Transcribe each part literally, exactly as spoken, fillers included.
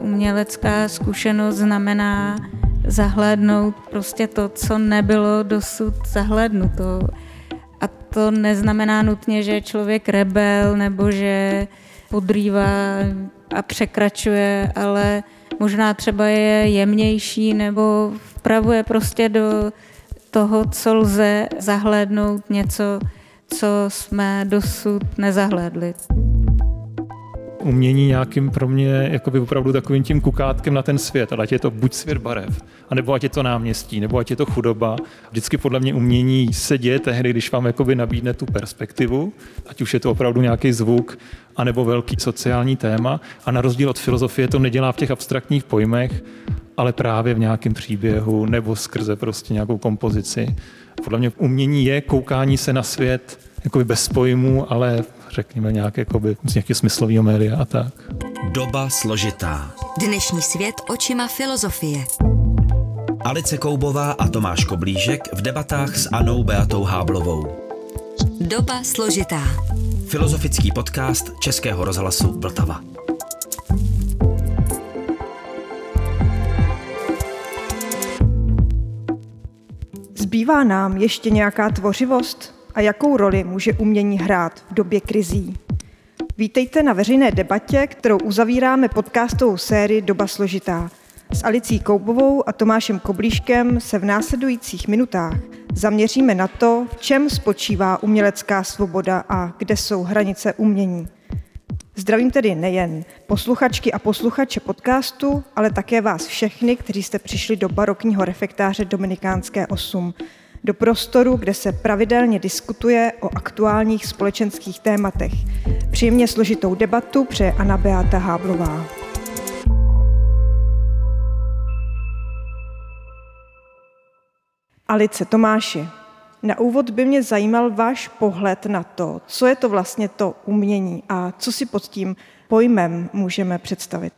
umělecká zkušenost znamená zahlédnout prostě to, co nebylo dosud zahlédnuto. A to neznamená nutně, že je člověk rebel nebo že podrývá a překračuje, ale možná třeba je jemnější nebo vpravuje prostě do toho, co lze zahlédnout, něco, co jsme dosud nezahlédli. Umění nějakým pro mě jakoby opravdu takovým tím kukátkem na ten svět, ale ať je to buď svět barev, anebo ať je to náměstí, nebo ať je to chudoba. Vždycky podle mě umění se děje tehdy, když vám jakoby nabídne tu perspektivu, ať už je to opravdu nějaký zvuk, anebo velký sociální téma. A na rozdíl od filozofie to nedělá v těch abstraktních pojmech, ale právě v nějakém příběhu nebo skrze prostě nějakou kompozici. Podle mě umění je koukání se na svět jakoby bez pojmů, ale řekněme nějaké jakoby, z nějakého smyslového média a tak. Doba složitá. Dnešní svět očima filozofie. Alice Koubová a Tomáš Koblížek v debatách s Annou Beatou Háblovou. Doba složitá. Filozofický podcast Českého rozhlasu Vltava. Zbývá nám ještě nějaká tvořivost? A jakou roli může umění hrát v době krizí? Vítejte na veřejné debatě, kterou uzavíráme podcastovou sérii Doba složitá. S Alicí Koubovou a Tomášem Koblížkem se v následujících minutách zaměříme na to, v čem spočívá umělecká svoboda a kde jsou hranice umění. Zdravím tedy nejen posluchačky a posluchače podcastu, ale také vás všechny, kteří jste přišli do barokního refektáře Dominikánské osm, do prostoru, kde se pravidelně diskutuje o aktuálních společenských tématech. Příjemně složitou debatu přeje Anna Beata Háblová. Alice, Tomáši, na úvod by mě zajímal váš pohled na to, co je to vlastně to umění a co si pod tím pojmem můžeme představit.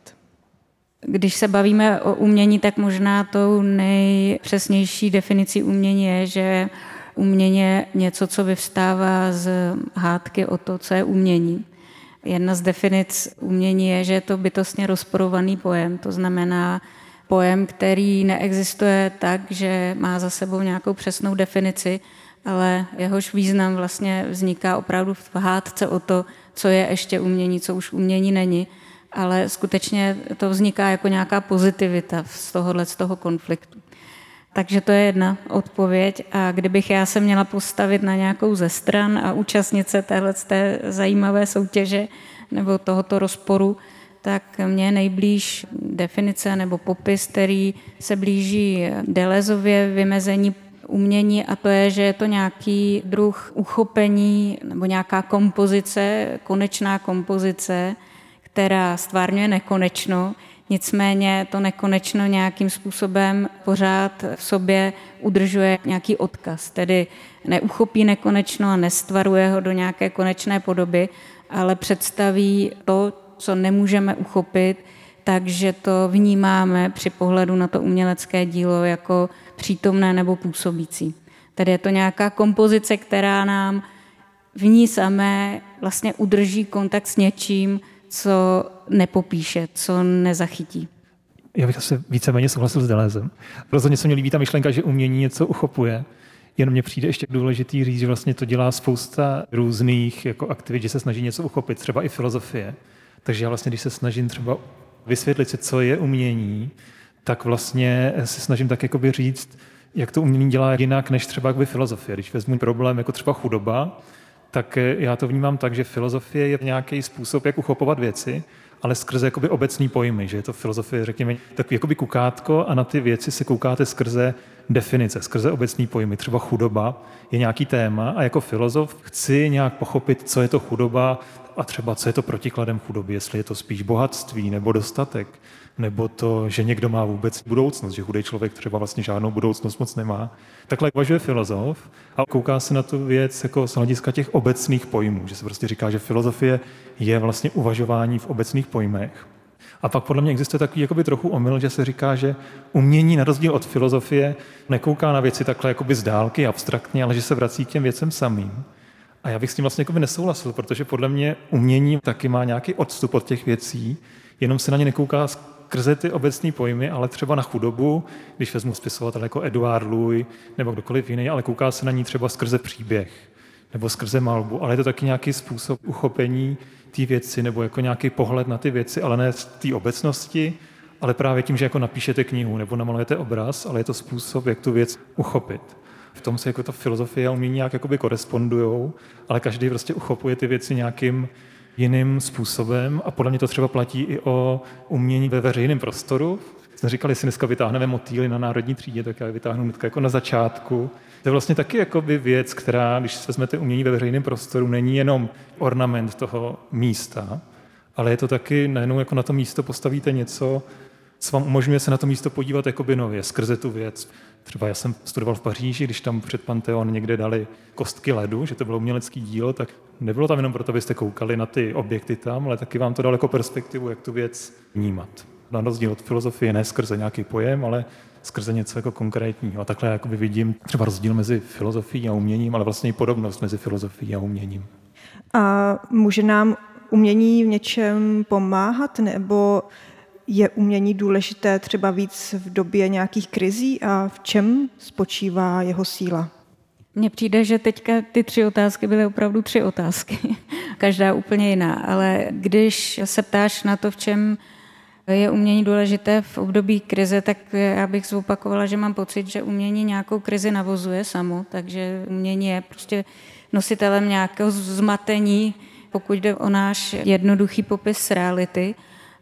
Když se bavíme o umění, tak možná tou nejpřesnější definicí umění je, že umění je něco, co vyvstává z hádky o to, co je umění. Jedna z definic umění je, že je to bytostně rozporovaný pojem, to znamená pojem, který neexistuje tak, že má za sebou nějakou přesnou definici, ale jehož význam vlastně vzniká opravdu v hádce o to, co je ještě umění, co už umění není. Ale skutečně to vzniká jako nějaká pozitivita z tohohle, z toho konfliktu. Takže to je jedna odpověď a kdybych já se měla postavit na nějakou ze stran a účastnit se téhle té zajímavé soutěže nebo tohoto rozporu, tak mě nejblíž definice nebo popis, který se blíží Deleuzeově vymezení umění, a to je, že je to nějaký druh uchopení nebo nějaká kompozice, konečná kompozice, která stvárňuje nekonečno, nicméně to nekonečno nějakým způsobem pořád v sobě udržuje nějaký odkaz, tedy neuchopí nekonečno a nestvaruje ho do nějaké konečné podoby, ale představí to, co nemůžeme uchopit, takže to vnímáme při pohledu na to umělecké dílo jako přítomné nebo působící. Tedy je to nějaká kompozice, která nám v ní samé vlastně udrží kontakt s něčím, co nepopíše, co nezachytí. Já bych asi víceméně souhlasil s Deleuzeem. Rozhodně se mi líbí ta myšlenka, že umění něco uchopuje. Jenom mně přijde ještě důležitý říct, že vlastně to dělá spousta různých jako aktivit, že se snaží něco uchopit, třeba i filozofie. Takže já vlastně, když se snažím třeba vysvětlit si, co je umění, tak vlastně se snažím tak jakoby říct, jak to umění dělá jinak než třeba jakoby filozofie. Když vezmu problém jako třeba chudoba, tak já to vnímám tak, že filozofie je nějaký způsob, jak uchopovat věci, ale skrze jakoby obecný pojmy, že je to filozofie, řekněme, takový jakoby kukátko a na ty věci se koukáte skrze definice, skrze obecný pojmy. Třeba chudoba je nějaký téma a jako filozof chci nějak pochopit, co je to chudoba a třeba co je to protikladem chudoby, jestli je to spíš bohatství nebo dostatek, nebo to, že někdo má vůbec budoucnost, že chudý člověk třeba vlastně žádnou budoucnost moc nemá. Takhle uvažuje filozof a kouká se na tu věc jako z hlediska těch obecných pojmů, že se prostě říká, že filozofie je vlastně uvažování v obecných pojmech. A pak podle mě existuje takový jakoby trochu omyl, že se říká, že umění na rozdíl od filozofie nekouká na věci takhle jakoby z dálky, abstraktně, ale že se vrací k těm věcem samým. A já bych s tím vlastně jakoby nesouhlasil, protože podle mě umění taky má nějaký odstup od těch věcí, jenom se na ně nekouká skrze ty obecné pojmy, ale třeba na chudobu, když vezmu spisovatel jako Eduard Louis nebo kdokoliv jiný, ale kouká se na ní třeba skrze příběh nebo skrze malbu, ale je to taky nějaký způsob uchopení té věci nebo jako nějaký pohled na ty věci, ale ne z té obecnosti, ale právě tím, že jako napíšete knihu nebo namalujete obraz, ale je to způsob, jak tu věc uchopit. V tom se jako ta filozofie a umění nějak jakoby korespondujou, ale každý prostě uchopuje ty věci nějakým jiným způsobem a podle mě to třeba platí i o umění ve veřejném prostoru. Jsme říkali, jestli dneska vytáhneme motýly na Národní třídě, tak já je vytáhnu hned jako na začátku. To je vlastně taky jakoby věc, která, když vezmete umění ve veřejném prostoru, není jenom ornament toho místa, ale je to taky, najednou jako na to místo postavíte něco, co vám umožňuje se na to místo podívat jakoby nově, skrze tu věc. Třeba já jsem studoval v Paříži, když tam před Pantheon někde dali kostky ledu, že to bylo umělecký dílo, tak nebylo tam jenom proto, abyste koukali na ty objekty tam, ale taky vám to dalo jako perspektivu, jak tu věc vnímat. Na rozdíl od filozofie ne skrze nějaký pojem, ale skrze něco jako konkrétního. A takhle jakoby vidím třeba rozdíl mezi filozofií a uměním, ale vlastně i podobnost mezi filozofií a uměním. A může nám umění v něčem pomáhat, nebo je umění důležité třeba víc v době nějakých krizí a v čem spočívá jeho síla? Mně přijde, že teďka ty tři otázky byly opravdu tři otázky. Každá úplně jiná, ale když se ptáš na to, v čem je umění důležité v období krize, tak já bych zopakovala, že mám pocit, že umění nějakou krizi navozuje samo, takže umění je prostě nositelem nějakého zmatení, pokud jde o náš jednoduchý popis reality.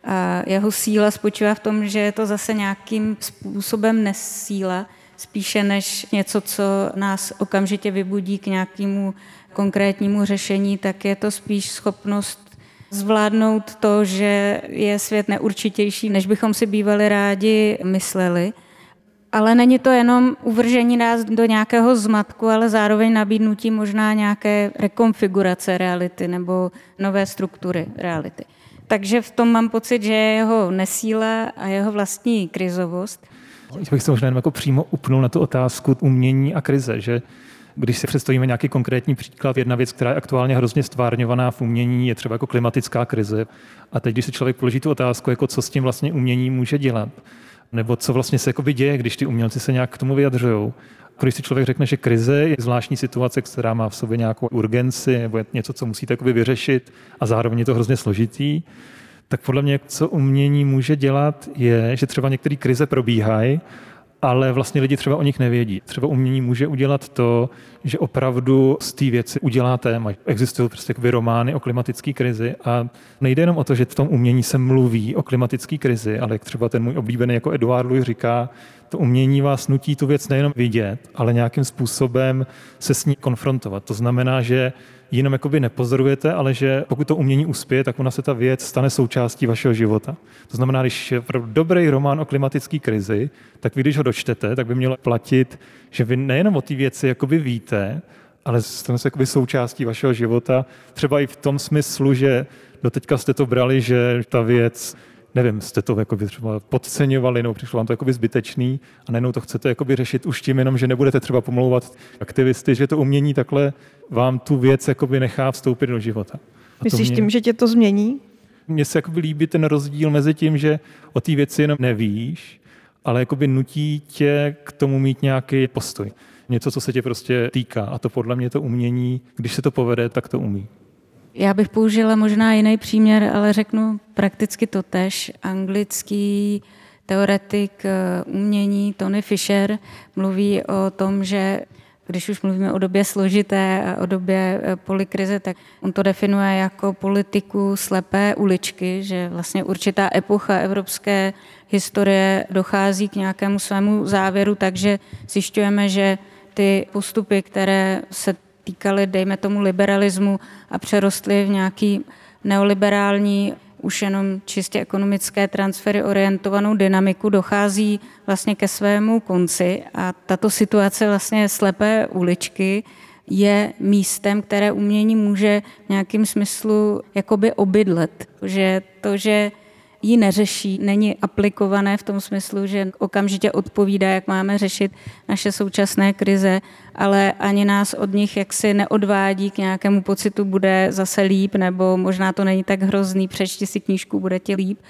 A jeho síla spočívá v tom, že je to zase nějakým způsobem nesíla, spíše než něco, co nás okamžitě vybudí k nějakému konkrétnímu řešení, tak je to spíš schopnost zvládnout to, že je svět neurčitější, než bychom si bývali rádi mysleli. Ale není to jenom uvržení nás do nějakého zmatku, ale zároveň nabídnutí možná nějaké rekonfigurace reality nebo nové struktury reality. Takže v tom mám pocit, že jeho nesíla a jeho vlastní krizovost. Já bych se možná jenom jako přímo upnul na tu otázku umění a krize, že když si představíme nějaký konkrétní příklad, jedna věc, která je aktuálně hrozně stvárňovaná v umění, je třeba jako klimatická krize. A teď, když si člověk položí tu otázku, jako co s tím vlastně umění může dělat, nebo co vlastně se jakoby děje, když ty umělci se nějak k tomu vyjadřují. Když si člověk řekne, že krize je zvláštní situace, která má v sobě nějakou urgenci nebo je něco, co musíte jakoby vyřešit a zároveň je to hrozně složitý, tak podle mě, co umění může dělat, je, že třeba některé krize probíhají, ale vlastně lidi třeba o nich nevědí. Třeba umění může udělat to, že opravdu z té věci udělá téma. Existují prostě jakoby romány o klimatické krizi a nejde jenom o to, že v tom umění se mluví o klimatické krizi, ale jak třeba ten můj oblíbený jako Eduard Louis říká, to umění vás nutí tu věc nejenom vidět, ale nějakým způsobem se s ní konfrontovat. To znamená, že jenom jakoby nepozorujete, ale že pokud to umění uspěje, tak ona se ta věc stane součástí vašeho života. To znamená, když je opravdu dobrý román o klimatické krizi, tak vy, když ho dočtete, tak by mělo platit, že vy nejenom o té věci jakoby víte, ale stane se jakoby součástí vašeho života. Třeba i v tom smyslu, že doteďka jste to brali, že ta věc, nevím, jste to jakoby třeba podceňovali, nebo přišlo vám to jakoby zbytečný a najednou to chcete jakoby řešit už tím jenom, že nebudete třeba pomlouvat aktivisty, že to umění takhle vám tu věc jakoby nechá vstoupit do života. A myslíš mě, tím, že tě to změní? Mně se jakoby líbí ten rozdíl mezi tím, že o té věci jenom nevíš, ale jakoby nutí tě k tomu mít nějaký postoj. Něco, co se tě prostě týká. A to podle mě to umění, když se to povede, tak to umí. Já bych použila možná jiný příměr, ale řeknu prakticky totéž. Anglický teoretik umění Tony Fisher mluví o tom, že když už mluvíme o době složité a o době polykrize, tak on to definuje jako politiku slepé uličky, že vlastně určitá epocha evropské historie dochází k nějakému svému závěru, takže zjišťujeme, že ty postupy, které se týkaly, dejme tomu, liberalismu a přerostly v nějaký neoliberální, už jenom čistě ekonomické transfery orientovanou dynamiku, dochází vlastně ke svému konci a tato situace vlastně slepé uličky je místem, které umění může v nějakém smyslu jakoby obydlet. Že to, že ji neřeší, není aplikované v tom smyslu, že okamžitě odpovídá, jak máme řešit naše současné krize, ale ani nás od nich jaksi neodvádí k nějakému pocitu, bude zase líp, nebo možná to není tak hrozný, přečti si knížku, bude ti líp.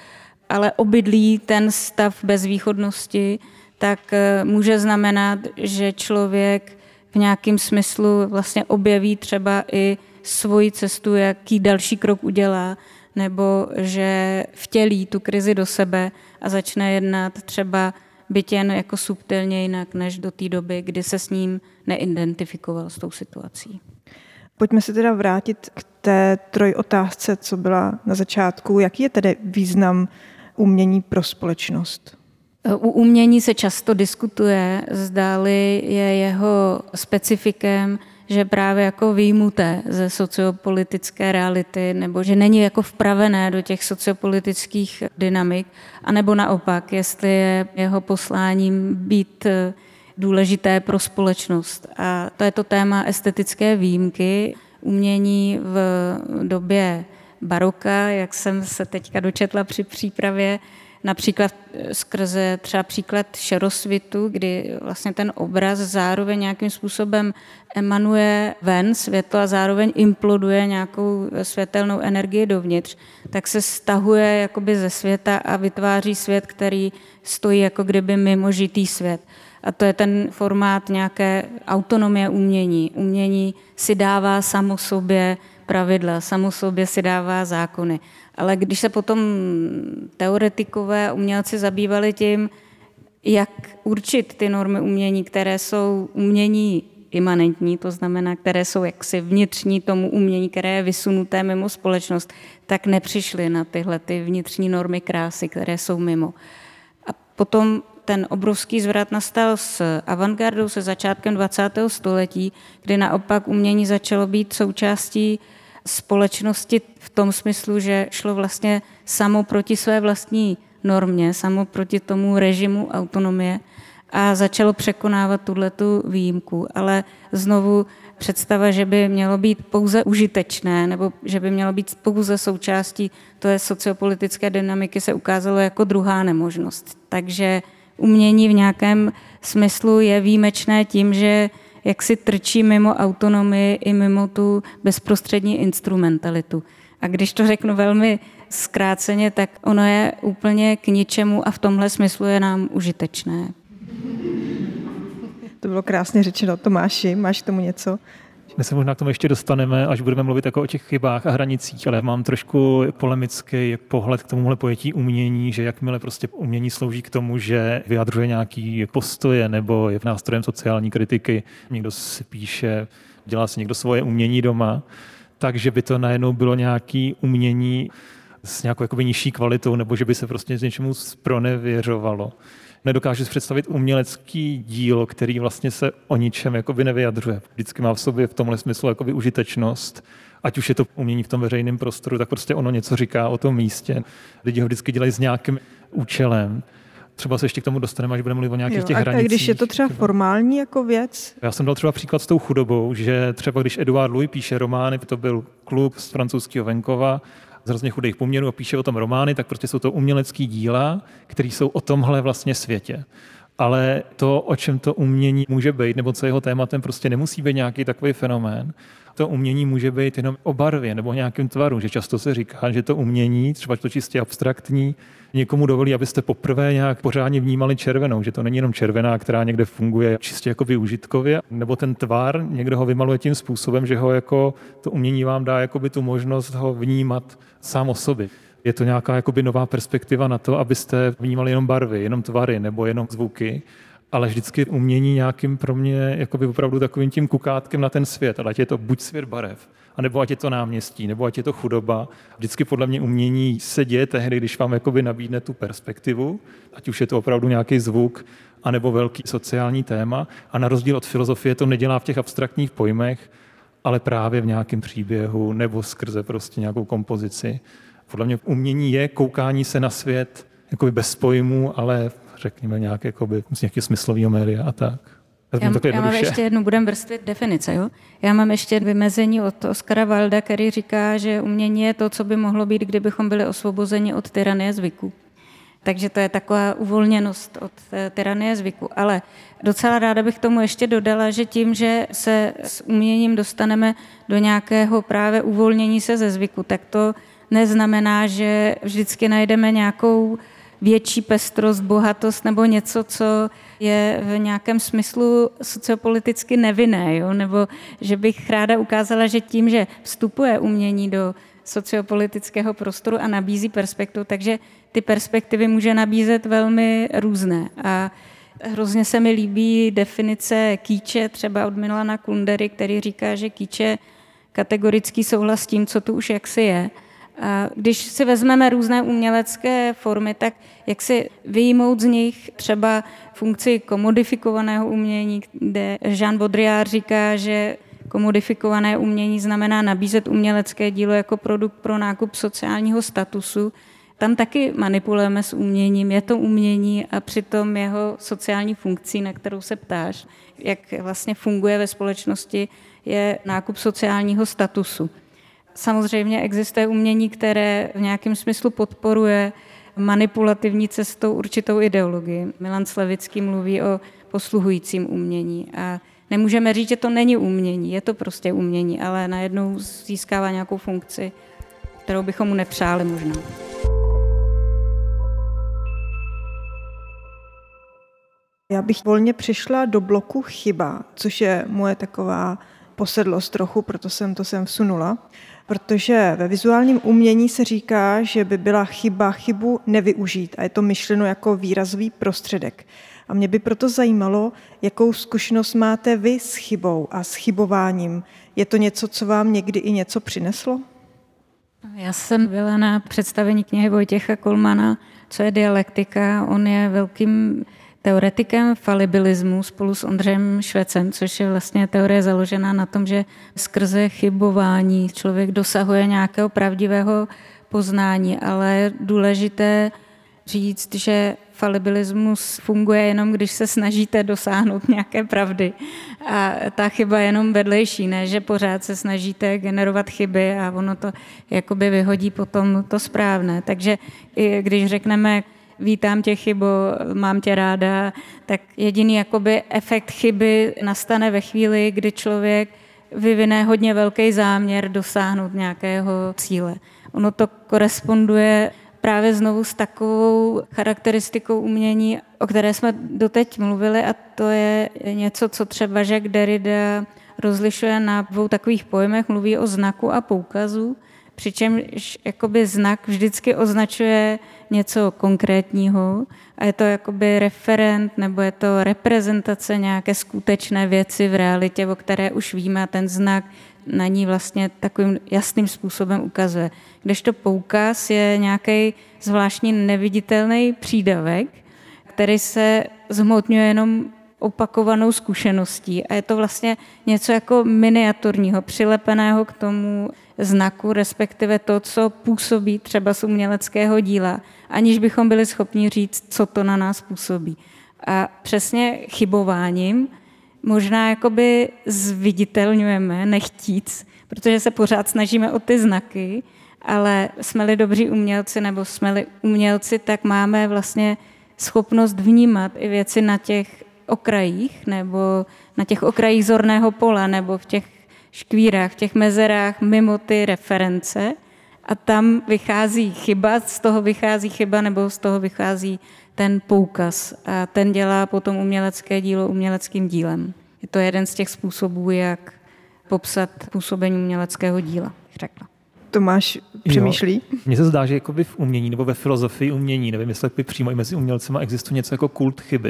ale obydlí ten stav bezvýchodnosti, tak může znamenat, že člověk v nějakém smyslu vlastně objeví třeba i svoji cestu, jaký další krok udělá, nebo že vtělí tu krizi do sebe a začne jednat třeba byť jen jako subtilně jinak, než do té doby, kdy se s ním neidentifikoval s tou situací. Pojďme se teda vrátit k té trojotázce, co byla na začátku. Jaký je tedy význam umění pro společnost? U umění se často diskutuje, zdáli je jeho specifikem, že právě jako vyjmuté ze sociopolitické reality, nebo že není jako vpravené do těch sociopolitických dynamik, anebo naopak, jestli je jeho posláním být důležité pro společnost. A to je to téma estetické výjimky. Umění v době baroka, jak jsem se teďka dočetla při přípravě, například skrze třeba příklad šerosvitu, kdy vlastně ten obraz zároveň nějakým způsobem emanuje ven světlo a zároveň imploduje nějakou světelnou energii dovnitř, tak se stahuje jakoby ze světa a vytváří svět, který stojí jako kdyby mimo žitý svět. A to je ten formát nějaké autonomie umění. Umění si dává samo sobě pravidla, samo sobě si dává zákony. Ale když se potom teoretikové a umělci zabývali tím, jak určit ty normy umění, které jsou umění imanentní, to znamená, které jsou jaksi vnitřní tomu umění, které je vysunuté mimo společnost, tak nepřišli na tyhle ty vnitřní normy krásy, které jsou mimo. A potom ten obrovský zvrat nastal s avantgardou, se začátkem dvacátého století, kdy naopak umění začalo být součástí společnosti v tom smyslu, že šlo vlastně samo proti své vlastní normě, samo proti tomu režimu autonomie a začalo překonávat tuhletu výjimku. Ale znovu představa, že by mělo být pouze užitečné nebo že by mělo být pouze součástí té sociopolitické dynamiky, se ukázalo jako druhá nemožnost. Takže umění v nějakém smyslu je výjimečné tím, že jak si trčí mimo autonomii i mimo tu bezprostřední instrumentalitu. A když to řeknu velmi zkráceně, tak ono je úplně k ničemu a v tomhle smyslu je nám užitečné. To bylo krásně řečeno. Tomáši, máš k tomu něco? My se možná k tomu ještě dostaneme, až budeme mluvit jako o těch chybách a hranicích, ale mám trošku polemický pohled k tomuhle pojetí umění, že jakmile prostě umění slouží k tomu, že vyjadřuje nějaký postoje nebo je nástrojem sociální kritiky, někdo si píše, dělá si někdo svoje umění doma, takže by to najednou bylo nějaké umění s nějakou jakoby nižší kvalitou nebo že by se prostě z něčemu zpronevěřovalo. Nedokážu si představit umělecký dílo, který vlastně se o ničem jakoby nevyjadřuje. Vždycky má v sobě v tomhle smyslu jakoby užitečnost. Ať už je to umění v tom veřejném prostoru, tak prostě ono něco říká o tom místě. Lidi ho vždycky dělají s nějakým účelem. Třeba se ještě k tomu dostaneme, až budeme mluvit o nějakých jo, těch a hranicích. A když je to třeba formální jako věc? Já jsem dal třeba příklad s tou chudobou, že třeba když Edouard Louis píše romány, to byl kluk z francouzského venkova, z hrozně chudých poměrů a píše o tom romány, tak prostě jsou to umělecký díla, které jsou o tomhle vlastně světě. Ale to, o čem to umění může být, nebo co jeho tématem, prostě nemusí být nějaký takový fenomén. To umění může být jenom o barvě nebo nějakým tvaru, že často se říká, že to umění, třeba to čistě abstraktní, někomu dovolí, abyste poprvé nějak pořádně vnímali červenou, že to není jenom červená, která někde funguje čistě jako využitkově, nebo ten tvar, někdo ho vymaluje tím způsobem, že ho jako to umění vám dá jakoby tu možnost ho vnímat sám o sobě. Je to nějaká jakoby nová perspektiva na to, abyste vnímali jenom barvy, jenom tvary nebo jenom zvuky, ale vždycky umění nějakým pro mě jakoby opravdu takovým tím kukátkem na ten svět, ale ať je to buď svět barev, anebo ať je to náměstí, nebo ať je to chudoba. Vždycky podle mě umění se děje tehdy, když vám jakoby nabídne tu perspektivu, ať už je to opravdu nějaký zvuk, anebo velký sociální téma. A na rozdíl od filozofie to nedělá v těch abstraktních pojmech, ale právě v nějakém příběhu nebo skrze prostě nějakou kompozici. Podle mě umění je koukání se na svět jakoby bez pojmů, ale řekněme nějak jakoby, z nějakého smyslového média a tak. Já, já mám ještě jednu, budem vrstvit definice. Jo? Já mám ještě vymezení od Oscara Wilda, který říká, že umění je to, co by mohlo být, kdybychom byli osvobozeni od tyranie zvyku. Takže to je taková uvolněnost od tyranie zvyku. Ale docela ráda bych tomu ještě dodala, že tím, že se s uměním dostaneme do nějakého právě uvolnění se ze zvyku, tak to neznamená, že vždycky najdeme nějakou větší pestrost, bohatost nebo něco, co je v nějakém smyslu sociopoliticky nevinné, jo? Nebo že bych ráda ukázala, že tím, že vstupuje umění do sociopolitického prostoru a nabízí perspektivu, takže ty perspektivy může nabízet velmi různé. A hrozně se mi líbí definice kýče, třeba od Milana Kundery, který říká, že kýče kategorický souhlas s tím, co tu už jaksi je. A když si vezmeme různé umělecké formy, tak jak si vyjmout z nich třeba funkci komodifikovaného umění, kde Jean Baudrillard říká, že komodifikované umění znamená nabízet umělecké dílo jako produkt pro nákup sociálního statusu. Tam taky manipulujeme s uměním, je to umění a přitom jeho sociální funkcí, na kterou se ptáš, jak vlastně funguje ve společnosti, je nákup sociálního statusu. Samozřejmě existuje umění, které v nějakém smyslu podporuje manipulativní cestou určitou ideologii. Milan Slevický mluví o posluhujícím umění a nemůžeme říct, že to není umění, je to prostě umění, ale najednou získává nějakou funkci, kterou bychom mu nepřáli možná. Já bych volně přišla do bloku chyba, což je moje taková posedlost trochu, proto jsem to sem vsunula. Protože ve vizuálním umění se říká, že by byla chyba chybu nevyužít a je to myšleno jako výrazový prostředek. A mě by proto zajímalo, jakou zkušenost máte vy s chybou a s chybováním. Je to něco, co vám někdy i něco přineslo? Já jsem byla na představení knihy Vojtěcha Kolmana, co je dialektika. On je velkým teoretikem falibilismu spolu s Ondřejem Švecem, což je vlastně teorie založená na tom, že skrze chybování člověk dosahuje nějakého pravdivého poznání, ale je důležité říct, že falibilismus funguje jenom, když se snažíte dosáhnout nějaké pravdy. A ta chyba je jenom vedlejší, ne, že pořád se snažíte generovat chyby a ono to jakoby vyhodí potom to správné. Takže i když řekneme vítám tě chybo, mám tě ráda, tak jediný jakoby efekt chyby nastane ve chvíli, kdy člověk vyvine hodně velký záměr dosáhnout nějakého cíle. Ono to koresponduje právě znovu s takovou charakteristikou umění, o které jsme doteď mluvili, a to je něco, co třeba Jacques Derrida rozlišuje na dvou takových pojmech, mluví o znaku a poukazu, přičemž jakoby znak vždycky označuje něco konkrétního a je to jakoby referent nebo je to reprezentace nějaké skutečné věci v realitě, o které už víme a ten znak na ní vlastně takovým jasným způsobem ukazuje. Kdežto poukaz je nějaký zvláštní neviditelný přídavek, který se zhmotňuje jenom opakovanou zkušeností a je to vlastně něco jako miniaturního, přilepeného k tomu znaku, respektive to, co působí třeba z uměleckého díla, aniž bychom byli schopni říct, co to na nás působí. A přesně chybováním možná jakoby zviditelňujeme, nechtíc, protože se pořád snažíme o ty znaky, ale jsme-li dobří umělci nebo jsme-li umělci, tak máme vlastně schopnost vnímat i věci na těch okrajích nebo na těch okrajích zorného pole nebo v těch škvírách, v těch mezerách mimo ty reference a tam vychází chyba, z toho vychází chyba nebo z toho vychází ten poukaz a ten dělá potom umělecké dílo uměleckým dílem. Je to jeden z těch způsobů, jak popsat působení uměleckého díla, řekla. Tomáš přemýšlí? Mně se zdá, že jakoby v umění nebo ve filozofii umění, nevím, jestli by přímo i mezi umělcema existuje něco jako kult chyby.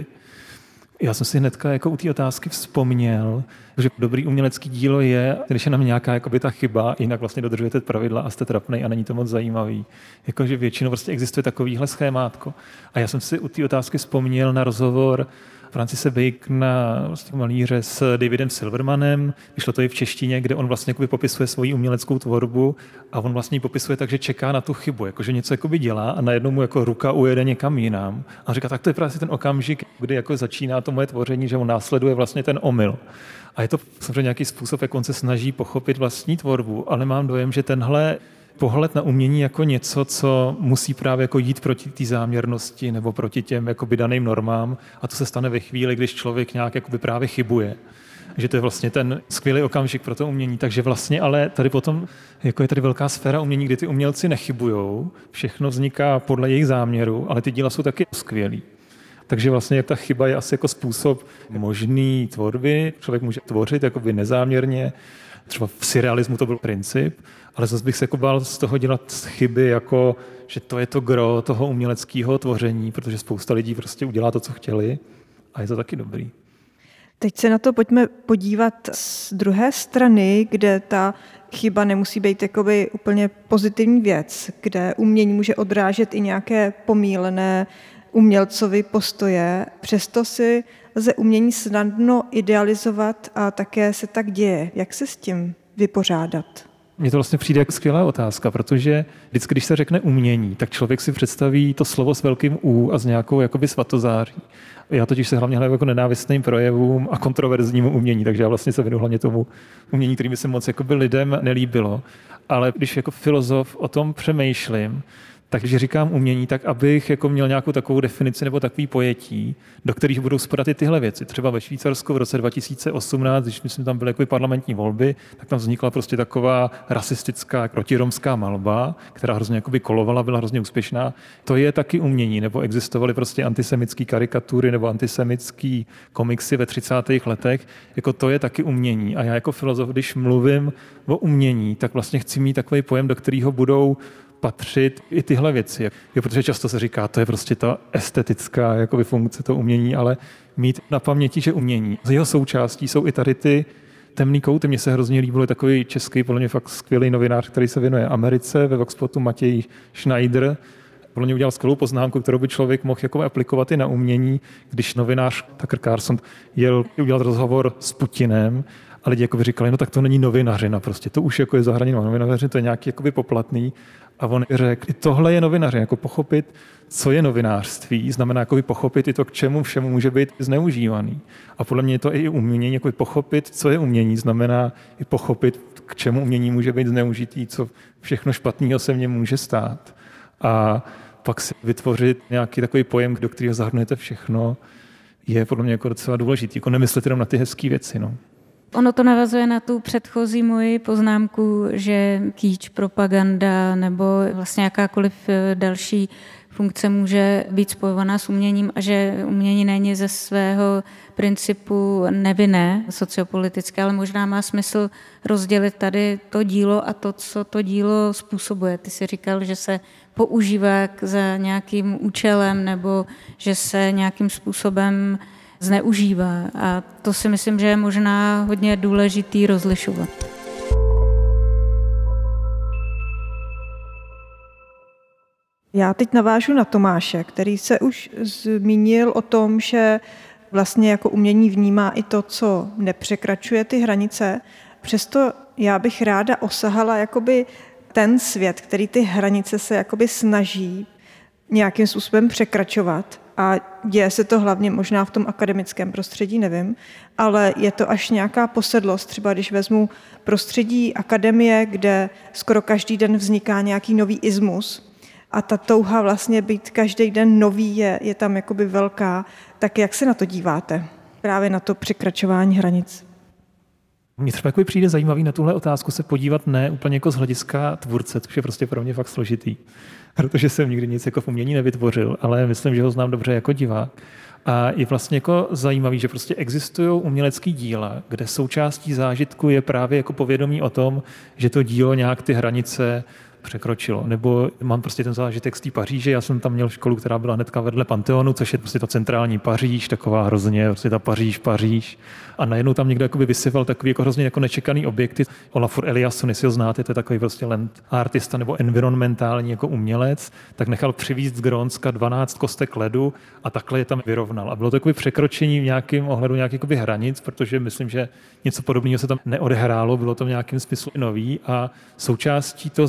Já jsem si hnedka jako u té otázky vzpomněl, že dobrý umělecký dílo je, když je nám nějaká jakoby ta chyba, jinak vlastně dodržujete pravidla a jste trapnej a není to moc zajímavý. Jakože většinou prostě existuje takovýhle schémátko. A já jsem si u té otázky vzpomněl na rozhovor Francise Bacona, vlastně malíře, s Davidem Silvermanem. Vyšlo to i v češtině, kde on vlastně jakoby popisuje svoji uměleckou tvorbu a on vlastně ji popisuje tak, že čeká na tu chybu, jakože něco jakoby dělá a najednou mu jako ruka ujede někam jinam. A říká, tak to je právě ten okamžik, kdy jako začíná to moje tvoření, že on následuje vlastně ten omyl. A je to samozřejmě nějaký způsob, jak on se snaží pochopit vlastní tvorbu, ale mám dojem, že tenhle pohled na umění jako něco, co musí právě jako jít proti té záměrnosti nebo proti těm jakoby daným normám a to se stane ve chvíli, když člověk nějak jakoby právě chybuje. že to je vlastně ten skvělý okamžik pro to umění. Takže vlastně ale tady potom jako je tady velká sféra umění, kdy ty umělci nechybujou, všechno vzniká podle jejich záměru, ale ty díla jsou taky skvělý. Takže vlastně ta chyba je asi jako způsob možný tvorby. Člověk může tvořit jakoby nezáměrně, třeba v surrealismu to byl princip, ale zase bych se jako bál z toho dělat chyby, jako že to je to gro toho uměleckého tvoření, protože spousta lidí prostě udělá to, co chtěli a je to taky dobrý. Teď se na to pojďme podívat z druhé strany, kde ta chyba nemusí být jakoby úplně pozitivní věc, kde umění může odrážet i nějaké pomílené umělcovi postoje. Přesto si lze umění snadno idealizovat a také se tak děje. Jak se s tím vypořádat? Mně to vlastně přijde jako skvělá otázka, protože vždycky, když se řekne umění, tak člověk si představí to slovo s velkým U a s nějakou jakoby svatozáří. Já totiž se hlavně hledám jako nenávistným projevům a kontroverznímu umění, takže já vlastně se věnu hlavně tomu umění, který by se moc jakoby lidem nelíbilo. Ale když jako filozof o tom přemýšlím, takže říkám umění tak, abych jako měl nějakou takovou definici nebo takový pojetí, do kterých budou spadat i tyhle věci. Třeba ve Švýcarsku v roce dva tisíce osmnáct, když myslím, tam byly jako parlamentní volby, tak tam vznikla prostě taková rasistická protiromská malba, která hrozně jakoby kolovala, byla hrozně úspěšná. To je taky umění, nebo existovaly prostě antisemitské karikatury nebo antisemitské komiksy ve třicátých letech. Jako to je taky umění. A já jako filozof, když mluvím o umění, tak vlastně chci mít takový pojem, do kterého budou patřit i tyhle věci. Jo, protože často se říká, to je prostě ta estetická jakoby funkce toho umění, ale mít na paměti, že umění. Z jeho součástí jsou i tady ty temný kouty. Mně se hrozně líbil je takový český, podle mě fakt skvělý novinář, který se věnuje Americe, ve Voxpotu Matěj Schneider. Podle mě udělal skvělou poznámku, kterou by člověk mohl jako aplikovat i na umění, když novinář Tucker Carlson jel udělat rozhovor s Putinem a lidi jako by říkali, no tak to není novinařina, prostě to už jako je zahraněno novinařina, to je nějaký jakoby poplatný. A on řekl, i tohle je novinařina, jako pochopit, co je novinářství, znamená jako pochopit i to, k čemu všemu může být zneužívaný. A podle mě je to i umění, jako pochopit, co je umění, znamená i pochopit, k čemu umění může být zneužitý, co všechno špatného se v něm může stát. A pak si vytvořit nějaký takový pojem, do kterého zahrnujete všechno, je podle mě jako docela důležitý. Jako nemyslet jenom na ty hezké věci. No. Ono to navazuje na tu předchozí moji poznámku, že kýč, propaganda nebo vlastně jakákoliv další funkce může být spojovaná s uměním a že umění není ze svého principu nevinné, sociopolitické, ale možná má smysl rozdělit tady to dílo a to, co to dílo způsobuje. Ty jsi říkal, že se používá za nějakým účelem nebo že se nějakým způsobem zneužívá. A to si myslím, že je možná hodně důležitý rozlišovat. Já teď navážu na Tomáše, který se už zmínil o tom, že vlastně jako umění vnímá i to, co nepřekračuje ty hranice. Přesto já bych ráda osahala jakoby ten svět, který ty hranice se jakoby snaží nějakým způsobem překračovat. A děje se to hlavně možná v tom akademickém prostředí, nevím, ale je to až nějaká posedlost. Třeba když vezmu prostředí akademie, kde skoro každý den vzniká nějaký nový ismus a ta touha vlastně být každý den nový je, je tam jakoby velká. Tak jak se na to díváte? Právě na to překračování hranic. Mně třeba jako přijde zajímavý na tuhle otázku se podívat ne úplně jako z hlediska tvůrce, což je prostě pro mě fakt složitý, protože jsem nikdy nic jako v umění nevytvořil, ale myslím, že ho znám dobře jako divák. A je vlastně jako zajímavý, že prostě existují umělecký díla, kde součástí zážitku je právě jako povědomí o tom, že to dílo nějak ty hranice překročilo. Nebo mám prostě ten zážitek z té Paříže, já jsem tam měl školu, která byla hnedka vedle Panteonu, což je prostě ta centrální Paříž, taková hrozně, prostě ta Paříž, Paříž. A najednou tam někdo jakoby vysyval takový jako hrozně jako nečekaný objekty. Olafur Eliasson, jestli ho znáte, to je takový prostě land artista nebo environmentální jako umělec, tak nechal přivízt z Grónska dvanáct kostek ledu a takhle je tam vyrovnal. A bylo to takové překročení v nějakém ohledu nějakých hranic, protože myslím, že něco podobného se tam neodehrálo, bylo to v nějakém smyslu nový a součástí toho zážitku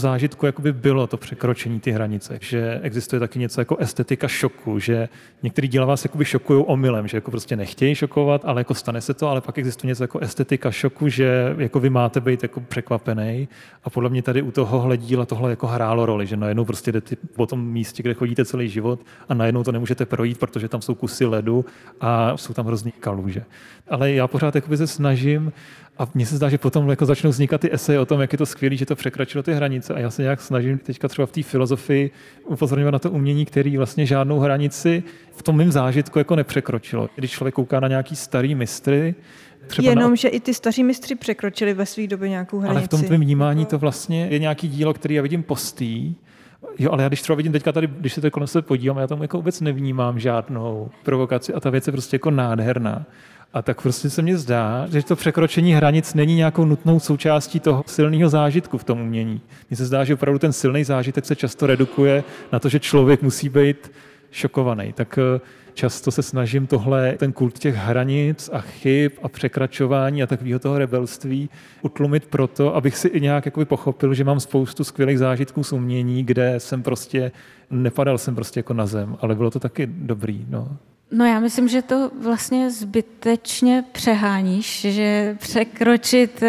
jakoby bylo to překročení ty hranice, že existuje taky něco jako estetika šoku, že některý díla vás jakoby šokují omylem, že jako prostě nechtějí šokovat, ale jako stane se to, ale pak existuje něco jako estetika šoku, že jako vy máte být jako překvapený a podle mě tady u tohohle díla tohle jako hrálo roli, že najednou prostě jdete po tom místě, kde chodíte celý život a najednou to nemůžete projít, protože tam jsou kusy ledu a jsou tam hrozný kaluže. Ale já pořád jakoby se snažím a mně se zdá, že potom jako začnou vznikat ty eseje o tom, jak je to skvělé, že to překračilo ty hranice. A já se nějak snažím teďka třeba v té filozofii upozorňovat na to umění, který vlastně žádnou hranici v tom mém zážitku jako nepřekročilo. Když člověk kouká na nějaký starý mistry, třeba Jenom, na... že i ty staří mistři překročili ve své době nějakou hranici. Ale v tom tvém vnímání to vlastně je nějaký dílo, který já vidím postý. Jo, ale já když třeba vidím teďka tady, když se to kolem sebe podívám, já tam jako vůbec nevnímám žádnou provokaci a ta věc je prostě jako nádherná. A tak prostě se mně zdá, že to překročení hranic není nějakou nutnou součástí toho silného zážitku v tom umění. Mně se zdá, že opravdu ten silný zážitek se často redukuje na to, že člověk musí být šokovaný. Tak často se snažím tohle, ten kult těch hranic a chyb a překračování a takového toho rebelství utlumit proto, abych si i nějak jakoby pochopil, že mám spoustu skvělých zážitků z umění, kde jsem prostě, nepadal jsem prostě jako na zem, ale bylo to taky dobrý, no. No já myslím, že to vlastně zbytečně přeháníš, že překročit,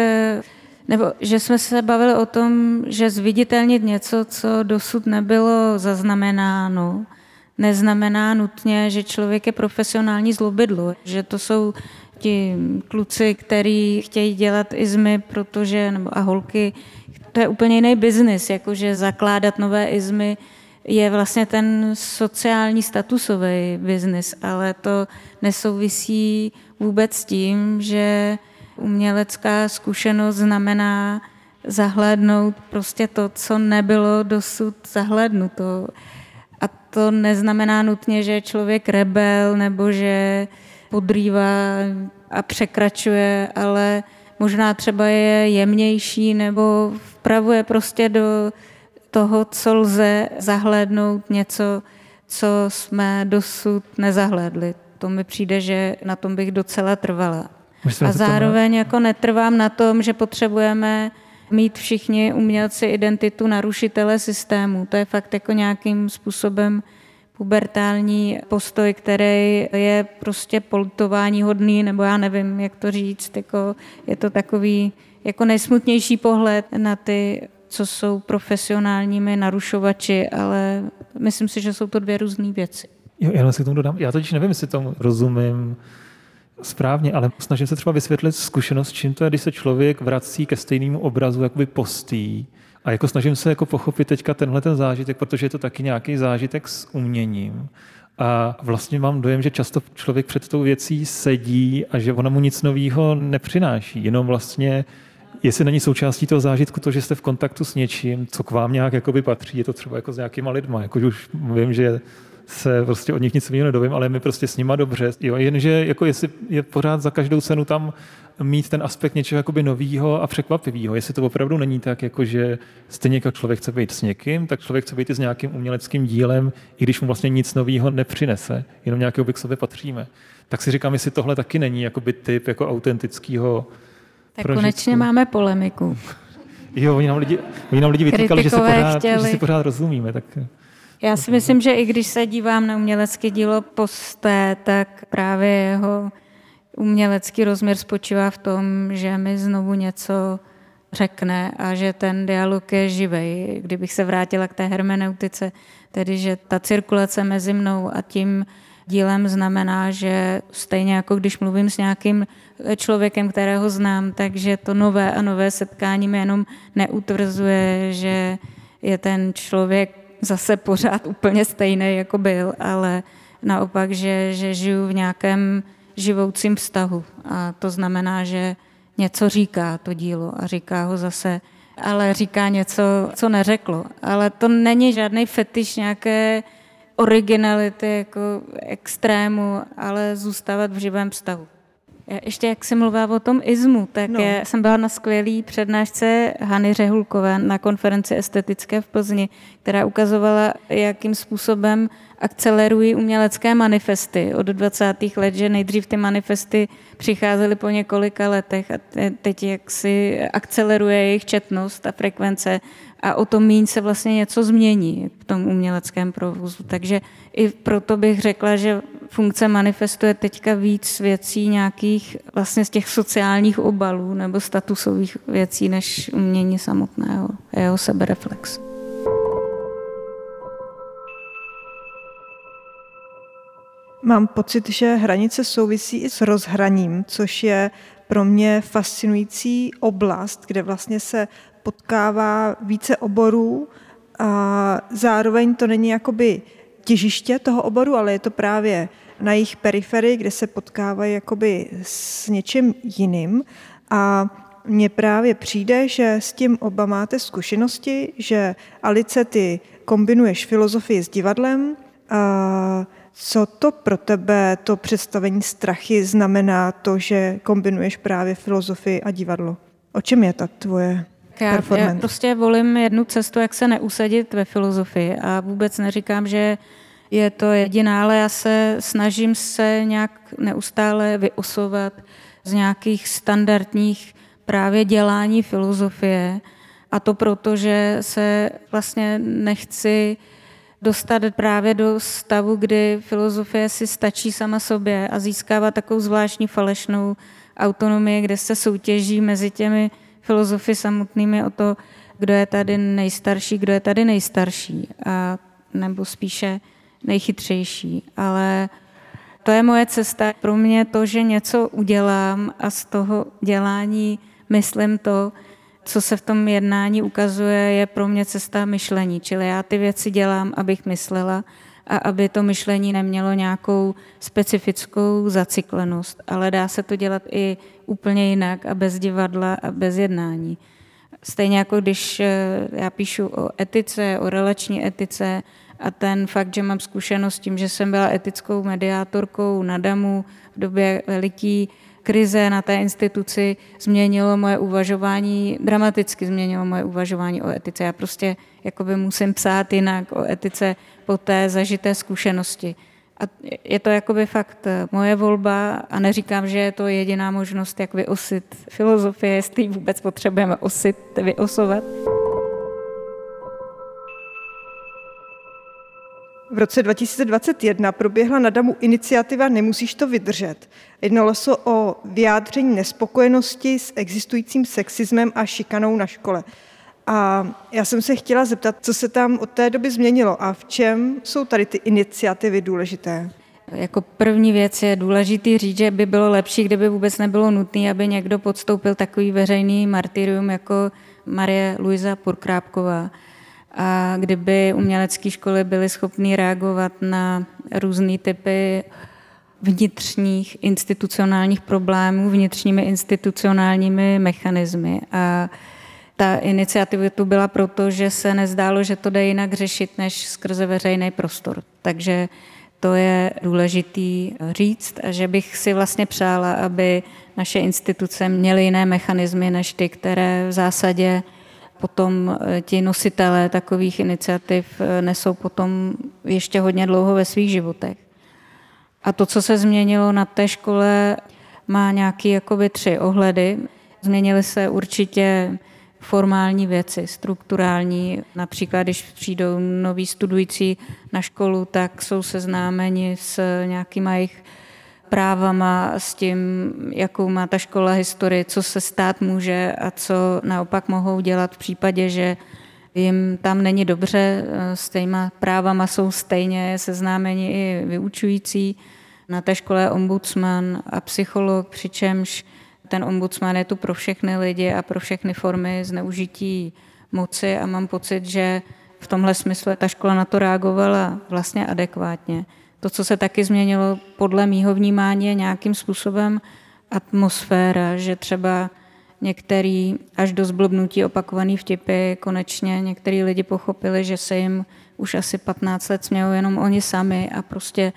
nebo že jsme se bavili o tom, že zviditelnit něco, co dosud nebylo zaznamenáno, neznamená nutně, že člověk je profesionální zlobydlo, že to jsou ti kluci, kteří chtějí dělat izmy, protože, nebo a holky, to je úplně jiný biznis, jakože zakládat nové izmy je vlastně ten sociální statusový biznis, ale to nesouvisí vůbec s tím, že umělecká zkušenost znamená zahlédnout prostě to, co nebylo dosud zahlédnuto. A to neznamená nutně, že je člověk rebel nebo že podrývá a překračuje, ale možná třeba je jemnější nebo vpravuje prostě do toho, co lze zahlédnout, něco, co jsme dosud nezahlédli. To mi přijde, že na tom bych docela trvala. A zároveň jako netrvám na tom, že potřebujeme mít všichni umělci identitu narušitele systému. To je fakt jako nějakým způsobem pubertální postoj, který je prostě politování hodný, nebo já nevím, jak to říct. Jako je to takový jako nejsmutnější pohled na ty, co jsou profesionálními narušovači, ale myslím si, že jsou to dvě různé věci. Jo, já si k tomu dodám. Já totiž nevím, jestli tomu rozumím správně, ale snažím se třeba vysvětlit zkušenost, čím to je, když se člověk vrací ke stejnému obrazu, jakoby postý. A jako snažím se jako pochopit teďka tenhle ten zážitek, protože je to taky nějaký zážitek s uměním. A vlastně mám dojem, že často člověk před tou věcí sedí a že ona mu nic nového nepřináší. Jenom vlastně, jestli není součástí toho zážitku to, že jste v kontaktu s něčím, co k vám nějak jakoby patří, je to třeba jako s nějakýma lidma. Jako už vím, že se prostě od nich nic jiného nedovím, ale my prostě s nima dobře. Jo, jenže jako jestli je pořád za každou cenu tam mít ten aspekt něčeho jakoby novýho a překvapivého. Jestli to opravdu není tak, jako že stejně jako člověk chce být s někým, tak člověk chce být i s nějakým uměleckým dílem, i když mu vlastně nic novýho nepřinese, jenom nějakého by k sobě patříme. Tak si říkám, jestli tohle taky není jakoby typ jako autentického tak prožitku. Konečně máme polemiku. Jo, oni nám lidi, oni nám lidi vytýkali, že, se pořád, že si pořád rozumíme. Tak... Já si myslím, že i když se dívám na umělecké dílo Posté, tak právě jeho umělecký rozměr spočívá v tom, že mi znovu něco řekne a že ten dialog je živej. Kdybych se vrátila k té hermeneutice, tedy že ta cirkulace mezi mnou a tím dílem znamená, že stejně jako když mluvím s nějakým člověkem, kterého znám, takže to nové a nové setkání mi jenom neutvrzuje, že je ten člověk zase pořád úplně stejný, jako byl, ale naopak, že, že žiju v nějakém živoucím vztahu. A to znamená, že něco říká to dílo a říká ho zase, ale říká něco, co neřeklo. Ale to není žádný fetiš nějaké originality, jako extrému, ale zůstávat v živém vztahu. Ještě jak jsi mluvila o tom izmu, tak No. já jsem byla na skvělý přednášce Hany Řehulkové na konferenci estetické v Plzni, která ukazovala, jakým způsobem akcelerují umělecké manifesty od dvacátých let, že nejdřív ty manifesty přicházely po několika letech a teď jak si akceleruje jejich četnost a frekvence a o to míň se vlastně něco změní v tom uměleckém provozu. Takže i proto bych řekla, že funkce manifestu je teďka víc věcí nějakých vlastně z těch sociálních obalů nebo statusových věcí, než umění samotného a jeho sebereflex. Mám pocit, že hranice souvisí i s rozhraním, což je pro mě fascinující oblast, kde vlastně se potkává více oborů a zároveň to není jakoby těžiště toho oboru, ale je to právě na jejich periferii, kde se potkávají jakoby s něčím jiným. A mně právě přijde, že s tím oba máte zkušenosti, že Alice, ty kombinuješ filozofii s divadlem. A co to pro tebe, to představení Strachy, znamená to, že kombinuješ právě filozofii a divadlo? O čem je ta tvoje já, performance? Já prostě volím jednu cestu, jak se neusadit ve filozofii a vůbec neříkám, že je to jediná, ale já se snažím se nějak neustále vyosovat z nějakých standardních právě dělání filozofie a to proto, že se vlastně nechci dostat právě do stavu, kdy filozofie si stačí sama sobě a získává takovou zvláštní falešnou autonomii, kde se soutěží mezi těmi filozofy samotnými o to, kdo je tady nejstarší, kdo je tady nejstarší, a nebo spíše nejchytřejší. Ale to je moje cesta. Pro mě to, že něco udělám a z toho dělání myslím to, co se v tom jednání ukazuje, je pro mě cesta myšlení. Čili já ty věci dělám, abych myslela a aby to myšlení nemělo nějakou specifickou zacyklenost. Ale dá se to dělat i úplně jinak a bez divadla a bez jednání. Stejně jako když já píšu o etice, o relační etice a ten fakt, že mám zkušenost s tím, že jsem byla etickou mediátorkou na damu v době veliký krize na té instituci, změnilo moje uvažování, dramaticky změnilo moje uvažování o etice. Já prostě jakoby musím psát jinak o etice po té zažité zkušenosti. A je to jakoby fakt moje volba a neříkám, že je to jediná možnost, jak vyosit filozofie, jestli vůbec potřebujeme osit, vyosovat. V roce dva tisíce dvacet jedna proběhla na damu iniciativa Nemusíš to vydržet. Jednalo se o vyjádření nespokojenosti s existujícím sexismem a šikanou na škole. A já jsem se chtěla zeptat, co se tam od té doby změnilo a v čem jsou tady ty iniciativy důležité? Jako první věc je důležitý říct, že by bylo lepší, kdyby vůbec nebylo nutné, aby někdo podstoupil takový veřejný martyrium jako Marie Luisa Purkrápková. A kdyby umělecké školy byly schopny reagovat na různé typy vnitřních institucionálních problémů, vnitřními institucionálními mechanismy. A ta iniciativa tu byla proto, že se nezdálo, že to jde jinak řešit, než skrze veřejný prostor. Takže to je důležitý říct a že bych si vlastně přála, aby naše instituce měly jiné mechanismy, než ty, které v zásadě potom ti nositelé takových iniciativ nesou potom ještě hodně dlouho ve svých životech. A to, co se změnilo na té škole, má nějaké jakoby tři ohledy. Změnily se určitě formální věci, strukturální. Například, když přijdou noví studující na školu, tak jsou seznámeni s nějakýma jejich právama, s tím, jakou má ta škola historii, co se stát může a co naopak mohou dělat v případě, že jim tam není dobře, s těma právama jsou stejně seznámeni i vyučující. Na té škole je ombudsman a psycholog, přičemž ten ombudsman je tu pro všechny lidi a pro všechny formy zneužití moci a mám pocit, že v tomhle smyslu ta škola na to reagovala vlastně adekvátně. To, co se taky změnilo podle mýho vnímání, je nějakým způsobem atmosféra, že třeba některý až do zblbnutí opakovaný vtipy, konečně některý lidi pochopili, že se jim už asi patnáct let smějou jenom oni sami a prostě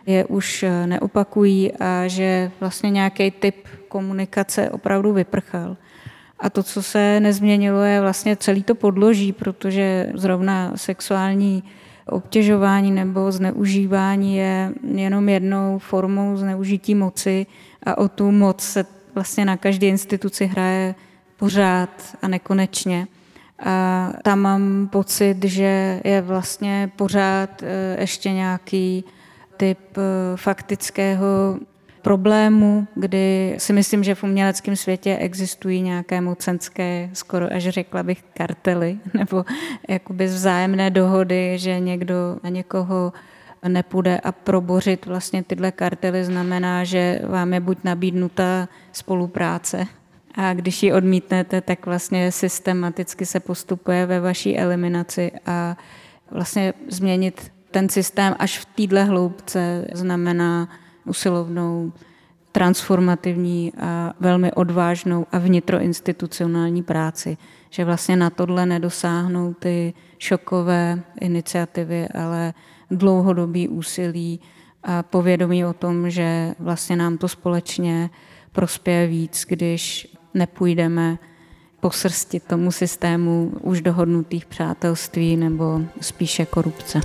je už neopakují a že vlastně nějaký typ komunikace opravdu vyprchal. A to, co se nezměnilo, je vlastně celý to podloží, protože zrovna sexuální obtěžování nebo zneužívání je jenom jednou formou zneužití moci a o tu moc se vlastně na každé instituci hraje pořád a nekonečně. A tam mám pocit, že je vlastně pořád ještě nějaký typ faktického problému, kdy si myslím, že v uměleckém světě existují nějaké mocenské, skoro až řekla bych kartely, nebo jakoby vzájemné dohody, že někdo na někoho nepůjde a probořit vlastně tyhle kartely znamená, že vám je buď nabídnuta spolupráce a když ji odmítnete, tak vlastně systematicky se postupuje ve vaší eliminaci a vlastně změnit ten systém až v téhle hloubce znamená usilovnou, transformativní a velmi odvážnou a vnitroinstitucionální práci. Že vlastně na tohle nedosáhnou ty šokové iniciativy, ale dlouhodobý úsilí a povědomí o tom, že vlastně nám to společně prospěje víc, když nepůjdeme po srsti tomu systému už dohodnutých přátelství nebo spíše korupce.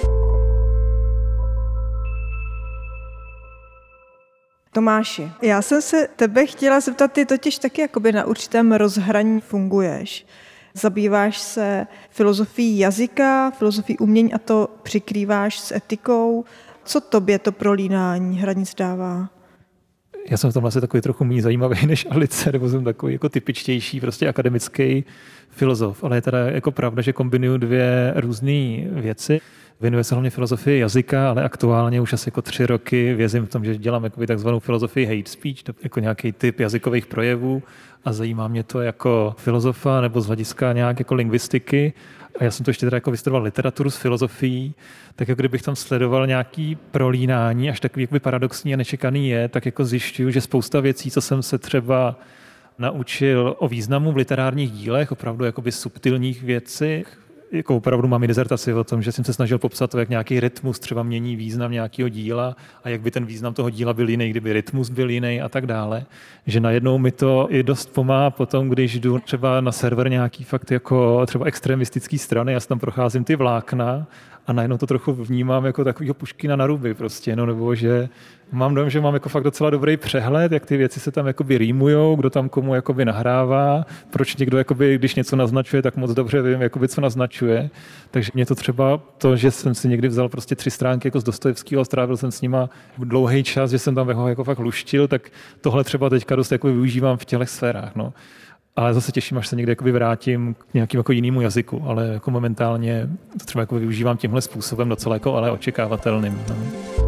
Tomáši, já jsem se tebe chtěla zeptat, ty totiž taky jakoby na určitém rozhraní funguješ. Zabýváš se filozofií jazyka, filozofií umění a to přikrýváš s etikou. Co tobě to prolínání hranic dává? Já jsem v tom asi takový trochu méně zajímavý než Alice, nebo jsem takový jako typičtější, prostě akademický filozof. Ale je teda jako pravda, že kombinuju dvě různé věci. Věnuje se hlavně filozofii jazyka, ale aktuálně už asi jako tři roky vězím v tom, že dělám jakoby takzvanou filozofii hate speech, jako nějaký typ jazykových projevů a zajímá mě to jako filozofa nebo z hlediska nějak jako lingvistiky. A já jsem to ještě teda jako vystudoval literaturu s filozofií, tak jako kdybych tam sledoval nějaký prolínání, až takový jakoby paradoxní a nečekaný je, tak jako zjišťuju, že spousta věcí, co jsem se třeba naučil o významu v literárních dílech, opravdu jakoby subtilních věcech, jako opravdu mám i dizertaci o tom, že jsem se snažil popsat to, jak nějaký rytmus třeba mění význam nějakého díla a jak by ten význam toho díla byl jiný, kdyby rytmus byl jiný a tak dále. Že najednou mi to i dost pomáhá potom, když jdu třeba na server nějaký fakt jako třeba extremistický strany, já tam procházím ty vlákna a najednou to trochu vnímám jako takovýho Puškina na ruby prostě, no, nebo že mám dojem, že mám jako fakt docela dobrý přehled, jak ty věci se tam jakoby rýmujou, kdo tam komu jakoby nahrává, proč někdo jakoby, když něco naznačuje, tak moc dobře vím, jakoby, co naznačuje. Takže mě to třeba to, že jsem si někdy vzal prostě tři stránky jako z Dostojevského a strávil jsem s nima dlouhý čas, že jsem tam ho jako fakt luštil, tak tohle třeba teďka dost jako využívám v těch sférách, no. Ale zase těším, až se někde jakoby vrátím k nějakému jako jinému jazyku, ale jako momentálně to třeba jako využívám tímhle způsobem docela jako ale očekávatelným. No.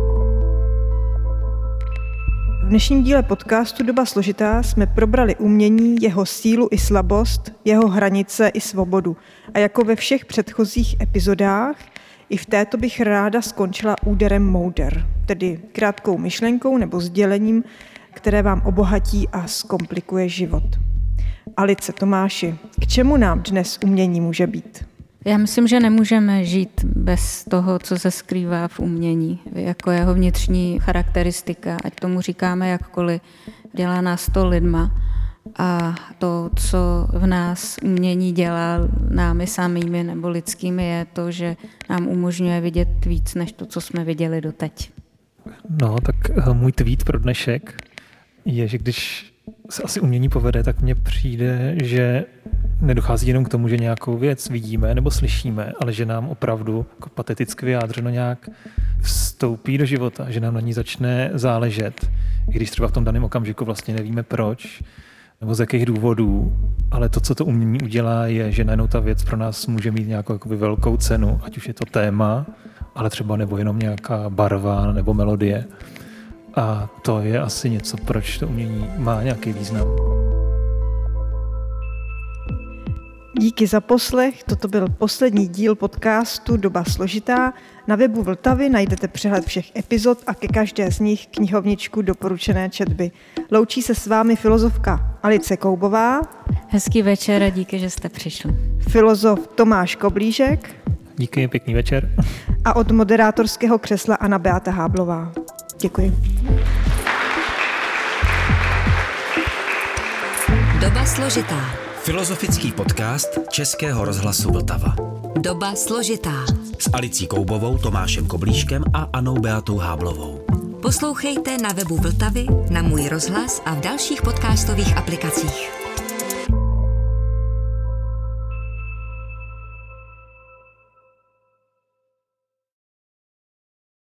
V dnešním díle podcastu Doba složitá jsme probrali umění, jeho sílu i slabost, jeho hranice i svobodu. A jako ve všech předchozích epizodách, i v této bych ráda skončila úderem mouder, tedy krátkou myšlenkou nebo sdělením, které vám obohatí a zkomplikuje život. Alice, Tomáši, k čemu nám dnes umění může být? Já myslím, že nemůžeme žít bez toho, co se skrývá v umění, jako jeho vnitřní charakteristika, ať tomu říkáme jakkoliv, dělá nás to lidma. A to, co v nás umění dělá námi samými nebo lidskými, je to, že nám umožňuje vidět víc, než to, co jsme viděli doteď. No, tak můj tweet pro dnešek je, že když se asi umění povede, tak mně přijde, že nedochází jenom k tomu, že nějakou věc vidíme nebo slyšíme, ale že nám opravdu jako pateticky vyjádřeno nějak vstoupí do života, že nám na ní začne záležet, i když třeba v tom daném okamžiku vlastně nevíme proč, nebo z jakých důvodů, ale to, co to umění udělá, je, že najednou ta věc pro nás může mít nějakou jakoby velkou cenu, ať už je to téma, ale třeba nebo jenom nějaká barva nebo melodie. A to je asi něco, proč to umění má nějaký význam. Díky za poslech, toto byl poslední díl podcastu Doba složitá. Na webu Vltavy najdete přehled všech epizod a ke každé z nich knihovničku doporučené četby. Loučí se s vámi filozofka Alice Koubová. Hezký večer a díky, že jste přišli. Filozof Tomáš Koblížek. Díky, pěkný večer. A od moderátorského křesla Anna Beata Háblová. Děkuji. Doba složitá. Filozofický podcast Českého rozhlasu Vltava. Doba složitá. S Alicí Koubovou, Tomášem Koblíškem a Annou Beatou Háblovou. Poslouchejte na webu Vltavy, na Můj rozhlas a v dalších podcastových aplikacích.